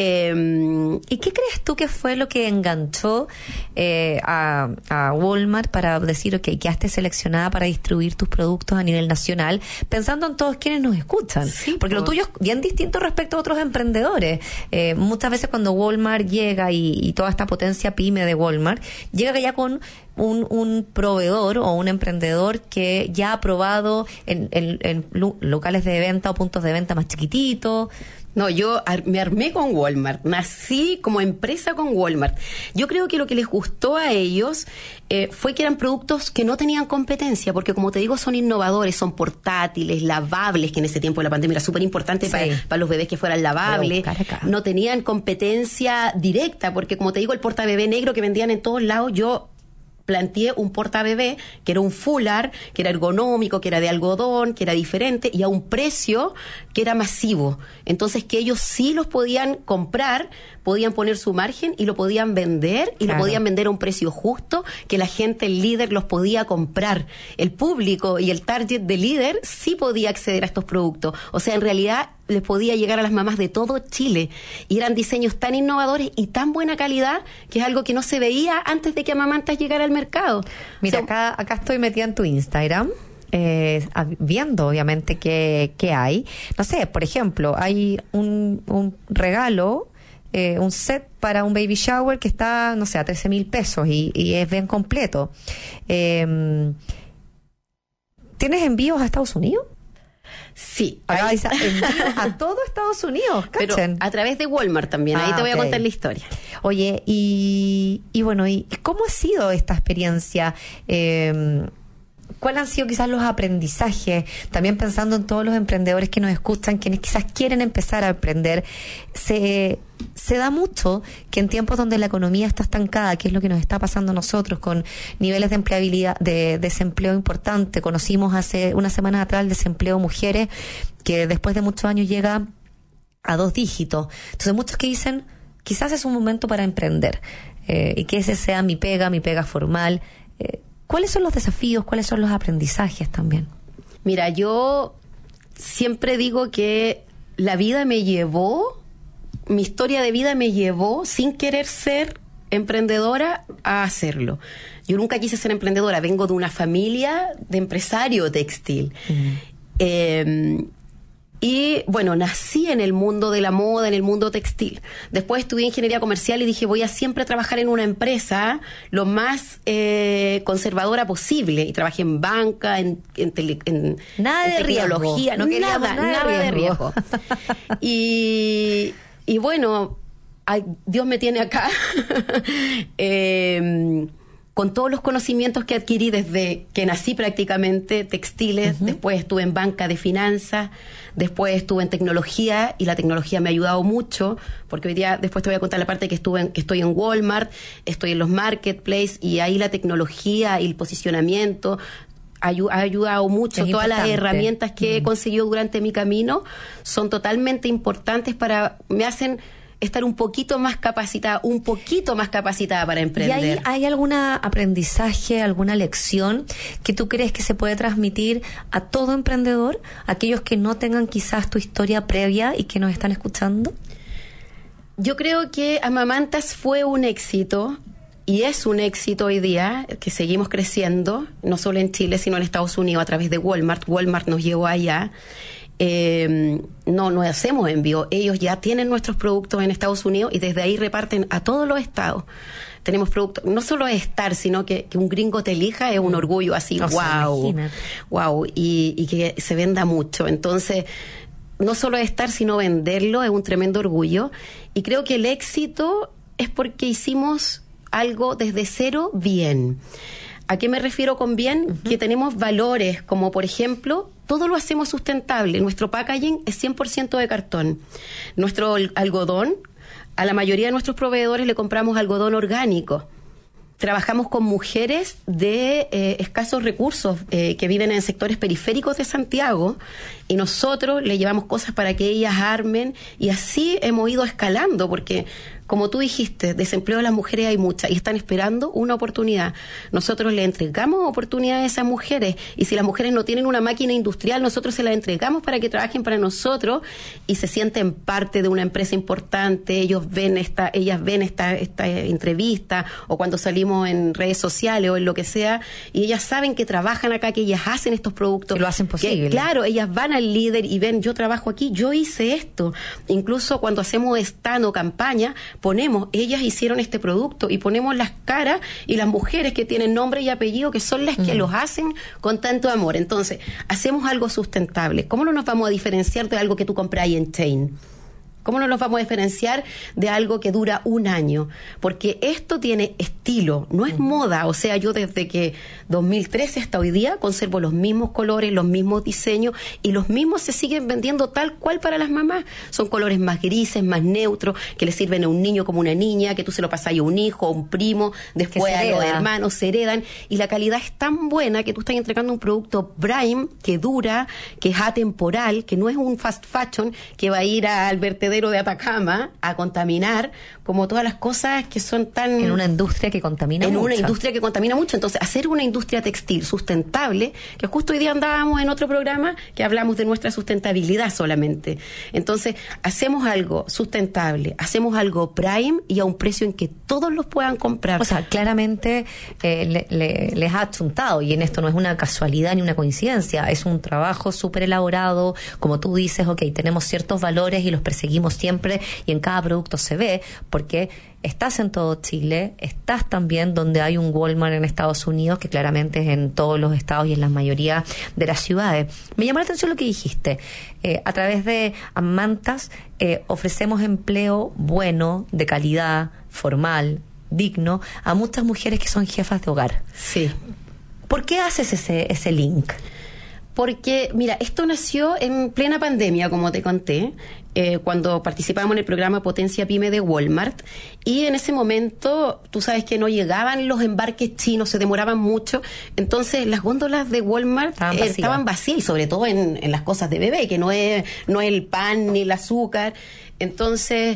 Eh, ¿Y qué crees tú que fue lo que enganchó eh, a, a Walmart para decir, ok, quedaste seleccionada para distribuir tus productos a nivel nacional, pensando en todos quienes nos escuchan? Sí, porque pues. lo tuyo es bien distinto respecto a otros emprendedores. Eh, muchas veces cuando Walmart llega y, y toda esta potencia pyme de Walmart, llega ya con un, un proveedor o un emprendedor que ya ha probado en, en, en locales de venta o puntos de venta más chiquititos. No, yo ar- me armé con Walmart, nací como empresa con Walmart. Yo creo que lo que les gustó a ellos eh, fue que eran productos que no tenían competencia, porque como te digo, son innovadores, son portátiles, lavables, que en ese tiempo de la pandemia era súper importante Sí. para, para los bebés que fueran lavables. No tenían competencia directa, porque como te digo, el portabebé negro que vendían en todos lados, yo planteé un portabebé que era un fular, que era ergonómico, que era de algodón, que era diferente y a un precio que era masivo. Entonces que ellos sí los podían comprar, podían poner su margen y lo podían vender y Claro. lo podían vender a un precio justo, que la gente, el líder, los podía comprar. El público y el target de líder sí podía acceder a estos productos. O sea, en realidad les podía llegar a las mamás de todo Chile. Y eran diseños tan innovadores y tan buena calidad que es algo que no se veía antes de que Amamantas llegara al mercado. Mira, O sea, acá, acá estoy metida en tu Instagram, eh, viendo obviamente qué, qué hay. No sé, por ejemplo, hay un, un regalo, eh, un set para un baby shower que está, no sé, a trece mil pesos y, y es bien completo. Eh, ¿Tienes envíos a Estados Unidos? Sí. Acá ahí- dice envíos a todo Estados Unidos, Pero ¿cachen? a través de Walmart también. Ahí Ah, te voy ok. a contar la historia. Oye, y, y bueno, ¿y cómo ha sido esta experiencia? Eh, ¿Cuáles han sido quizás los aprendizajes? También pensando en todos los emprendedores que nos escuchan, quienes quizás quieren empezar a emprender. Se, se da mucho que en tiempos donde la economía está estancada, que es lo que nos está pasando a nosotros, con niveles de empleabilidad, de desempleo importante. Conocimos hace unas semanas atrás el desempleo de mujeres, que después de muchos años llega a dos dígitos. Entonces muchos que dicen, quizás es un momento para emprender, eh, y que ese sea mi pega, mi pega formal. Eh, ¿Cuáles son los desafíos? ¿Cuáles son los aprendizajes también? Mira, yo siempre digo que la vida me llevó mi historia de vida me llevó, sin querer ser emprendedora, a hacerlo. Yo nunca quise ser emprendedora, vengo de una familia de empresario textil. Mm. Eh, y bueno, nací en el mundo de la moda, en el mundo textil. Después estudié ingeniería comercial y dije, voy a siempre trabajar en una empresa lo más eh, conservadora posible. Y trabajé en banca, en, en, tele, en, nada en de tecnología, riesgo. No nada, nada, nada de riesgo. De riesgo. y, y bueno, ay, Dios me tiene acá. eh, con todos los conocimientos que adquirí desde que nací prácticamente, textiles, uh-huh. Después estuve en banca de finanzas, después estuve en tecnología, y la tecnología me ha ayudado mucho, porque hoy día, después te voy a contar la parte que estuve en, que estoy en Walmart, estoy en los marketplaces, y ahí la tecnología y el posicionamiento ha ayudado mucho. Es Todas importante. Las herramientas que uh-huh. he conseguido durante mi camino son totalmente importantes para, me hacen estar un poquito más capacitada, un poquito más capacitada para emprender. ¿Y hay, hay algún aprendizaje, alguna lección que tú crees que se puede transmitir a todo emprendedor, aquellos que no tengan quizás tu historia previa y que nos están escuchando? Yo creo que Amamantas fue un éxito, y es un éxito hoy día, que seguimos creciendo, no solo en Chile, sino en Estados Unidos a través de Walmart. Walmart nos llevó allá. Eh, no, no hacemos envío. Ellos ya tienen nuestros productos en Estados Unidos y desde ahí reparten a todos los estados. Tenemos productos, no solo es estar, sino que, que un gringo te elija es un orgullo así, o sea, wow, imagínate. wow, y, y que se venda mucho. Entonces, no solo es estar, sino venderlo es un tremendo orgullo. Y creo que el éxito es porque hicimos algo desde cero bien. ¿A qué me refiero con bien? Uh-huh. Que tenemos valores, como por ejemplo, todo lo hacemos sustentable. Nuestro packaging es cien por ciento de cartón. Nuestro algodón, a la mayoría de nuestros proveedores le compramos algodón orgánico. Trabajamos con mujeres de eh, escasos recursos eh, que viven en sectores periféricos de Santiago, y nosotros le llevamos cosas para que ellas armen, y así hemos ido escalando, porque como tú dijiste, desempleo de las mujeres hay muchas y están esperando una oportunidad. Nosotros le entregamos oportunidades a esas mujeres, y si las mujeres no tienen una máquina industrial, nosotros se la entregamos para que trabajen para nosotros y se sienten parte de una empresa importante. Ellos ven esta, ellas ven esta, esta entrevista, o cuando salimos en redes sociales o en lo que sea, y ellas saben que trabajan acá, que ellas hacen estos productos. Que lo hacen posible. Que, claro, ellas van al líder y ven, yo trabajo aquí, yo hice esto. Incluso cuando hacemos stand o campaña, ponemos, ellas hicieron este producto, y ponemos las caras y las mujeres que tienen nombre y apellido, que son las que uh-huh. los hacen con tanto amor. Entonces, hacemos algo sustentable. ¿Cómo no nos vamos a diferenciar de algo que tú compras ahí en Chain? ¿Cómo no nos vamos a diferenciar de algo que dura un año? Porque esto tiene estilo, no es uh-huh. moda. O sea, yo desde que dos mil trece hasta hoy día conservo los mismos colores, los mismos diseños, y los mismos se siguen vendiendo tal cual para las mamás. Son colores más grises, más neutros, que le sirven a un niño como una niña, que tú se lo pasas a un hijo, a un primo, después a los hermanos, se heredan. Y la calidad es tan buena que tú estás entregando un producto prime, que dura, que es atemporal, que no es un fast fashion que va a ir al vertedero de Atacama a contaminar, como todas las cosas que son tan... En una industria que contamina en mucho. En una industria que contamina mucho. Entonces, hacer una industria textil sustentable, que justo hoy día andábamos en otro programa que hablamos de nuestra sustentabilidad solamente. Entonces, hacemos algo sustentable, hacemos algo prime y a un precio en que todos los puedan comprar. O sea, claramente eh, le, le, les ha achuntado, y en esto no es una casualidad ni una coincidencia, es un trabajo súper elaborado. Como tú dices, ok, tenemos ciertos valores y los perseguimos siempre, y en cada producto se ve, porque estás en todo Chile, estás también donde hay un Walmart en Estados Unidos, que claramente es en todos los estados y en la mayoría de las ciudades. Me llamó la atención lo que dijiste. Eh, a través de Amamantas eh, ofrecemos empleo bueno, de calidad, formal, digno, a muchas mujeres que son jefas de hogar. Sí. ¿Por qué haces ese, ese link? Porque, mira, esto nació en plena pandemia, como te conté, eh, cuando participábamos en el programa Potencia Pyme de Walmart, y en ese momento, tú sabes que no llegaban los embarques chinos, se demoraban mucho, entonces las góndolas de Walmart estaban vacías, eh, estaban vacías y sobre todo en, en las cosas de bebé, que no es, no es el pan ni el azúcar. Entonces,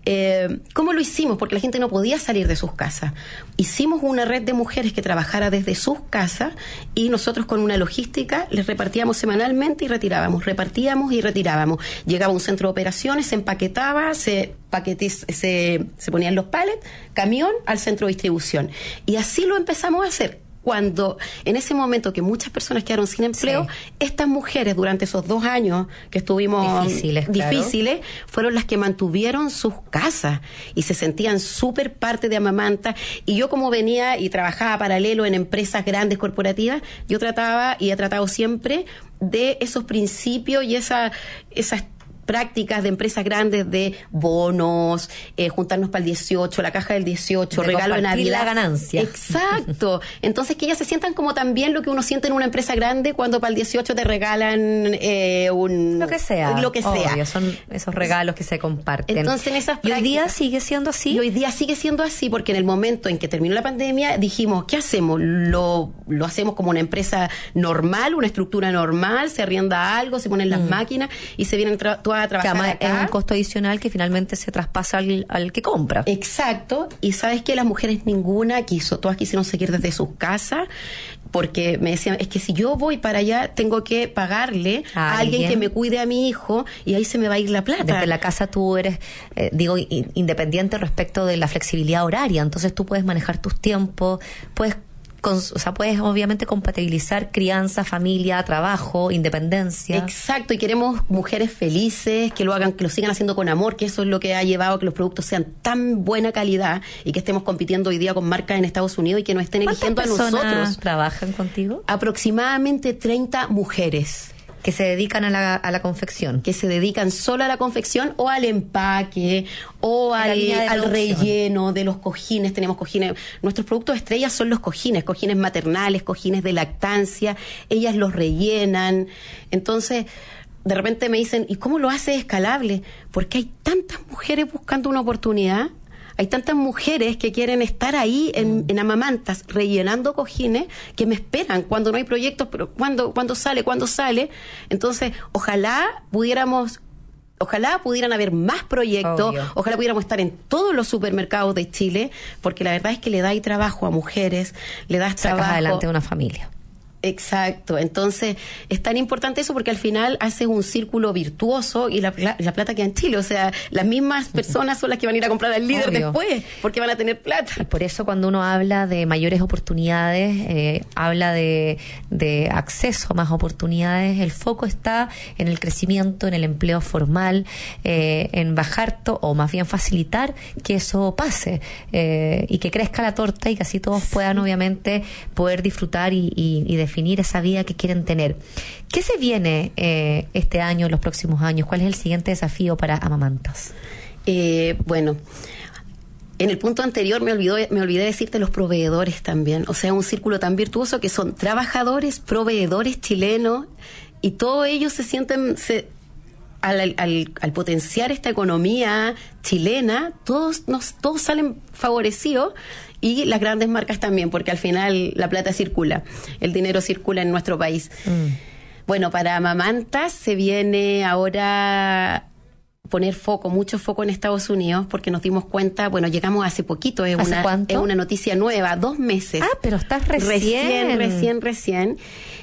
Eh, ¿Cómo lo hicimos? Porque la gente no podía salir de sus casas. Hicimos una red de mujeres que trabajara desde sus casas y nosotros con una logística les repartíamos semanalmente y retirábamos, repartíamos y retirábamos. Llegaba un centro de operaciones, se empaquetaba, se, paquetes, se, se ponían los pallets, camión al centro de distribución. Y así lo empezamos a hacer. Cuando en ese momento que muchas personas quedaron sin empleo, sí. estas mujeres durante esos dos años que estuvimos difíciles, difíciles claro. fueron las que mantuvieron sus casas y se sentían súper parte de Amamanta. Y yo como venía y trabajaba paralelo en empresas grandes corporativas, yo trataba y he tratado siempre de esos principios y esa, esas prácticas de empresas grandes de bonos, eh, juntarnos para el dieciocho, la caja del dieciocho, de regalo de Navidad. La ganancia. Exacto. Entonces que ellas se sientan como también lo que uno siente en una empresa grande cuando para el dieciocho te regalan eh, un... Lo que sea. Lo que Obvio, sea. Son esos regalos que se comparten. Entonces en esas ¿Y hoy día sigue siendo así? Y hoy día sigue siendo así porque en el momento en que terminó la pandemia dijimos, ¿qué hacemos? ¿Lo, lo hacemos como una empresa normal, una estructura normal? ¿Se arrienda algo? ¿Se ponen las mm. máquinas? Y se vienen tra- todas a trabajar acá. Es un costo adicional que finalmente se traspasa al, al que compra. Exacto. Y ¿sabes qué? Las mujeres ninguna quiso. Todas quisieron seguir desde sus casas porque me decían, es que si yo voy para allá tengo que pagarle a, a alguien que me cuide a mi hijo y ahí se me va a ir la plata. Desde la casa tú eres, eh, digo, in, independiente respecto de la flexibilidad horaria. Entonces tú puedes manejar tus tiempos, puedes Con, o sea, puedes obviamente compatibilizar crianza, familia, trabajo, independencia. Exacto, y queremos mujeres felices, que lo hagan, que lo sigan haciendo con amor, que eso es lo que ha llevado a que los productos sean tan buena calidad y que estemos compitiendo hoy día con marcas en Estados Unidos y que nos estén eligiendo a nosotros. ¿Cuántas personas trabajan contigo? Aproximadamente treinta mujeres. Que se dedican a la, a la confección. Que se dedican solo a la confección o al empaque o al, al relleno de los cojines. Tenemos cojines. Nuestros productos estrellas son los cojines, cojines maternales, cojines de lactancia. Ellas los rellenan. Entonces, de repente me dicen, ¿y cómo lo hace escalable? Porque hay tantas mujeres buscando una oportunidad. Hay tantas mujeres que quieren estar ahí en, en Amamantas rellenando cojines que me esperan cuando no hay proyectos, pero cuando, cuando sale, cuando sale. Entonces, ojalá pudiéramos, ojalá pudieran haber más proyectos, Obvio. ojalá pudiéramos estar en todos los supermercados de Chile, porque la verdad es que le da trabajo a mujeres, le das trabajo. Sacas adelante a una familia. Exacto, entonces es tan importante eso porque al final haces un círculo virtuoso y la, la plata queda en Chile, o sea, las mismas personas son las que van a ir a comprar al líder Obvio. después, porque van a tener plata. Y por eso cuando uno habla de mayores oportunidades, eh, habla de, de acceso a más oportunidades, el foco está en el crecimiento, en el empleo formal, eh, en bajar to- o más bien facilitar que eso pase eh, y que crezca la torta y que así todos puedan obviamente poder disfrutar y, y, y definir esa vida que quieren tener. ¿Qué se viene eh, este año, los próximos años? ¿Cuál es el siguiente desafío para Amamantas? Eh, bueno, en el punto anterior me olvidó, me olvidé decirte los proveedores también. O sea, un círculo tan virtuoso que son trabajadores, proveedores chilenos y todos ellos se sienten... Se, Al, al, al potenciar esta economía chilena, todos nos, todos salen favorecidos y las grandes marcas también, porque al final la plata circula, el dinero circula en nuestro país. Mm. Bueno, para Amamantas se viene ahora poner foco, mucho foco en Estados Unidos, porque nos dimos cuenta, bueno, llegamos hace poquito, es, ¿Hace una, cuánto? es una noticia nueva, dos meses. Ah, pero estás recién. Recién, recién, recién.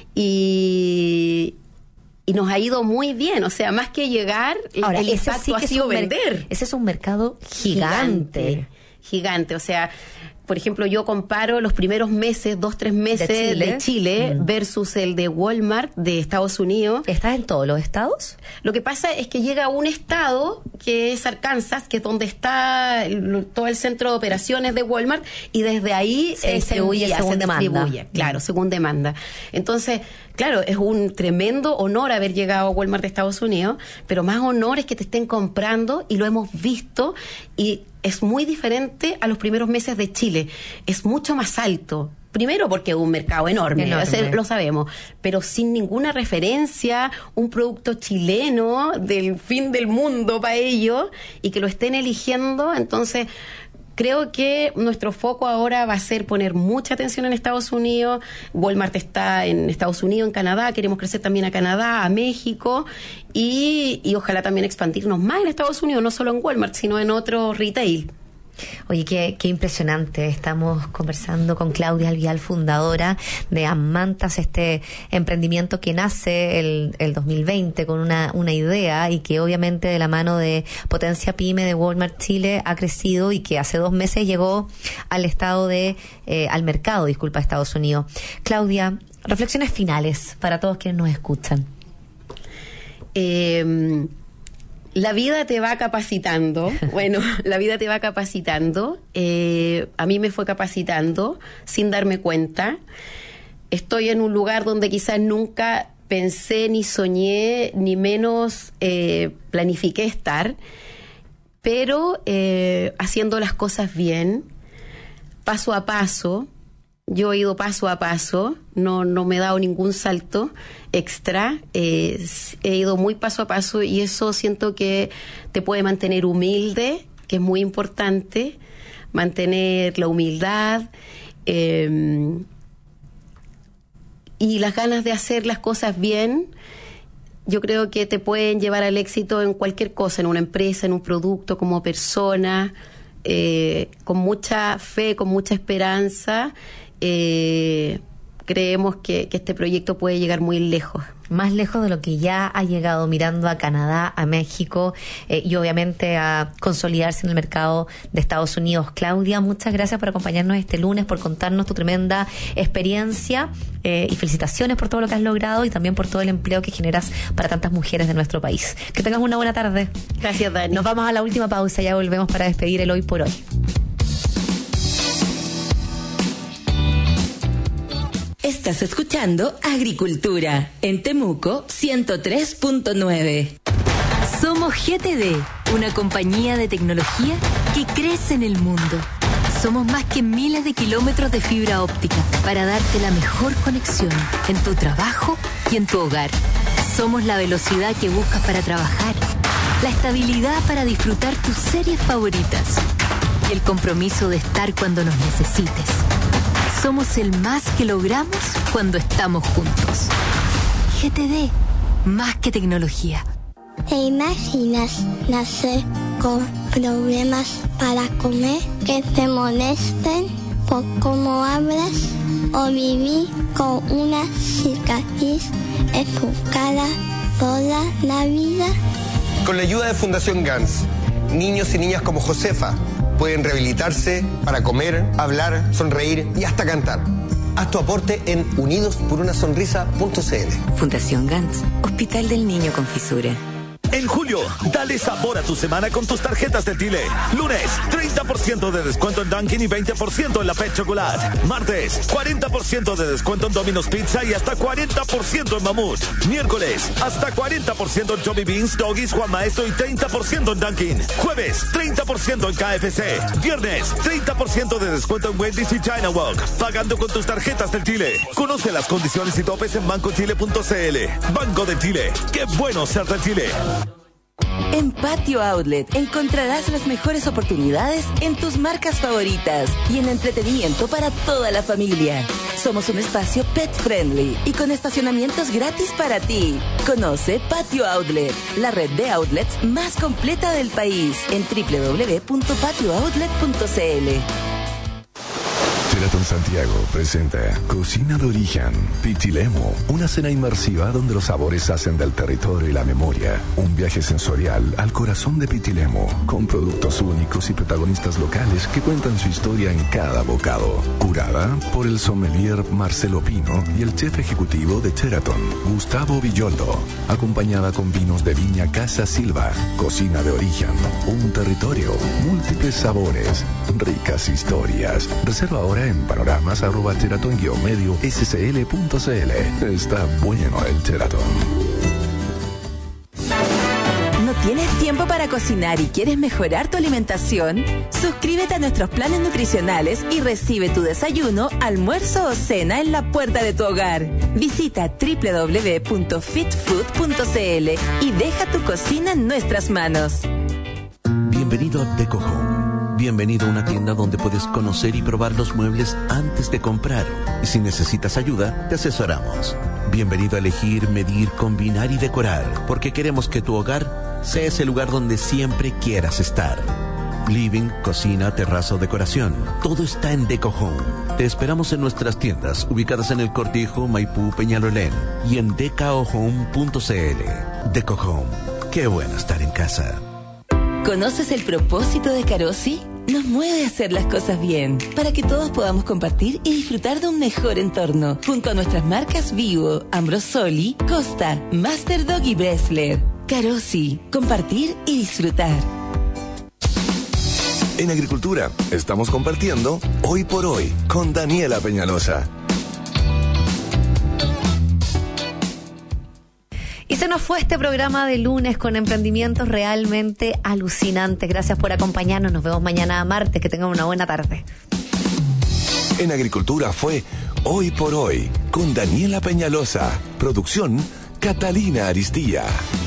Y... Y nos ha ido muy bien, o sea, más que llegar, Ahora, el ese impacto sí que ha sido es un vender. Mer- ese es un mercado gigante. Gigante, gigante. O sea, por ejemplo, yo comparo los primeros meses, dos, tres meses de Chile, de Chile mm. versus el de Walmart de Estados Unidos. ¿Estás en todos los estados? Lo que pasa es que llega a un estado, que es Arkansas, que es donde está el, todo el centro de operaciones de Walmart, y desde ahí se eh, distribuye se envía, según se demanda. Distribuye, claro, según demanda. Entonces, claro, es un tremendo honor haber llegado a Walmart de Estados Unidos, pero más honor es que te estén comprando, y lo hemos visto, y es muy diferente a los primeros meses de Chile. Es mucho más alto. Primero porque es un mercado enorme, enorme. O sea, lo sabemos, pero sin ninguna referencia, un producto chileno del fin del mundo para ellos, y que lo estén eligiendo. Entonces, creo que nuestro foco ahora va a ser poner mucha atención en Estados Unidos. Walmart está en Estados Unidos, en Canadá, queremos crecer también a Canadá, a México y, y ojalá también expandirnos más en Estados Unidos, no solo en Walmart, sino en otro retail. Oye, qué, qué impresionante. Estamos conversando con Claudia Alvial, fundadora de Amantas, este emprendimiento que nace el, el dos mil veinte con una, una idea y que obviamente de la mano de Potencia Pyme de Walmart Chile ha crecido y que hace dos meses llegó al estado de, eh, al mercado, disculpa, Estados Unidos. Claudia, reflexiones finales para todos quienes nos escuchan. Eh... La vida te va capacitando, bueno, la vida te va capacitando, eh, a mí me fue capacitando sin darme cuenta. Estoy en un lugar donde quizás nunca pensé, ni soñé, ni menos eh, planifiqué estar, pero eh, haciendo las cosas bien, paso a paso. Yo he ido paso a paso, no, no me he dado ningún salto extra, eh, he ido muy paso a paso y eso siento que te puede mantener humilde, que es muy importante, mantener la humildad eh, y las ganas de hacer las cosas bien. Yo creo que te pueden llevar al éxito en cualquier cosa, en una empresa, en un producto, como persona, eh, con mucha fe, con mucha esperanza. Eh, creemos que, que este proyecto puede llegar muy lejos. Más lejos de lo que ya ha llegado, mirando a Canadá, a México eh, y obviamente a consolidarse en el mercado de Estados Unidos. Claudia, muchas gracias por acompañarnos este lunes, por contarnos tu tremenda experiencia eh, y felicitaciones por todo lo que has logrado y también por todo el empleo que generas para tantas mujeres de nuestro país. Que tengas una buena tarde. Gracias, Dani. Nos vamos a la última pausa, ya volvemos para despedir el Hoy por Hoy. Estás escuchando Agricultura en Temuco ciento tres punto nueve. Somos G T D, una compañía de tecnología que crece en el mundo. Somos más que miles de kilómetros de fibra óptica para darte la mejor conexión en tu trabajo y en tu hogar. Somos la velocidad que buscas para trabajar, la estabilidad para disfrutar tus series favoritas y el compromiso de estar cuando nos necesites. Somos el más que logramos cuando estamos juntos. G T D, más que tecnología. ¿Te imaginas nacer con problemas para comer, que te molesten por cómo hablas o vivir con una cicatriz en tu cara toda la vida? Con la ayuda de Fundación Gans, niños y niñas como Josefa pueden rehabilitarse para comer, hablar, sonreír y hasta cantar. Haz tu aporte en unidos por una sonrisa punto c l. Fundación Gantz, Hospital del Niño con Fisura. En julio, dale sabor a tu semana con tus tarjetas del Tile. Lunes, treinta por ciento de descuento en Dunkin' y veinte por ciento en la Pet Chocolate. Martes, cuarenta por ciento de descuento en Domino's Pizza y hasta cuarenta por ciento en Mamut. Miércoles, hasta cuarenta por ciento en Johnny Beans, Doggies, Juan Maestro y treinta por ciento en Dunkin'. Jueves, treinta por ciento en K F C. Viernes, treinta por ciento de descuento en Wendy's y China Walk. Pagando con tus tarjetas del Tile. Conoce las condiciones y topes en banco chile punto c l. Banco de Chile. ¡Qué bueno ser del Chile! En Patio Outlet encontrarás las mejores oportunidades en tus marcas favoritas y en entretenimiento para toda la familia. Somos un espacio pet friendly y con estacionamientos gratis para ti. Conoce Patio Outlet, la red de outlets más completa del país, en doble u doble u doble u punto patio outlet punto c l. Sheraton Santiago presenta Cocina de Origen, Pichilemu, una cena inmersiva donde los sabores hacen del territorio y la memoria. Un viaje sensorial al corazón de Pichilemu, con productos únicos y protagonistas locales que cuentan su historia en cada bocado. Curada por el sommelier Marcelo Pino y el chef ejecutivo de Sheraton, Gustavo Villoldo, acompañada con vinos de viña Casa Silva. Cocina de Origen, un territorio, múltiples sabores, ricas historias. Reserva ahora en panoramas arroba Sheraton guión medio S C L punto C L. Está bueno el Sheraton. ¿No tienes tiempo para cocinar y quieres mejorar tu alimentación? Suscríbete a nuestros planes nutricionales y recibe tu desayuno, almuerzo o cena en la puerta de tu hogar. Visita doble u doble u doble u punto fit food punto c l y deja tu cocina en nuestras manos. Bienvenido a Deco Home. Bienvenido a una tienda donde puedes conocer y probar los muebles antes de comprar. Y si necesitas ayuda, te asesoramos. Bienvenido a elegir, medir, combinar y decorar, porque queremos que tu hogar sea ese lugar donde siempre quieras estar. Living, cocina, terraza o decoración. Todo está en Deco Home. Te esperamos en nuestras tiendas, ubicadas en el Cortijo, Maipú, Peñalolén y en decao home punto c l. Deco Home. Qué bueno estar en casa. ¿Conoces el propósito de Carosi? Nos mueve a hacer las cosas bien, para que todos podamos compartir y disfrutar de un mejor entorno, junto a nuestras marcas Vivo, Ambrosoli, Costa, Master Dog y Bresler. Carosi, compartir y disfrutar. En Agricultura estamos compartiendo Hoy por Hoy con Daniela Peñalosa. Y se nos fue este programa de lunes con emprendimientos realmente alucinantes. Gracias por acompañarnos. Nos vemos mañana martes. Que tengan una buena tarde. En Agricultura fue Hoy por Hoy con Daniela Peñalosa. Producción Catalina Aristía.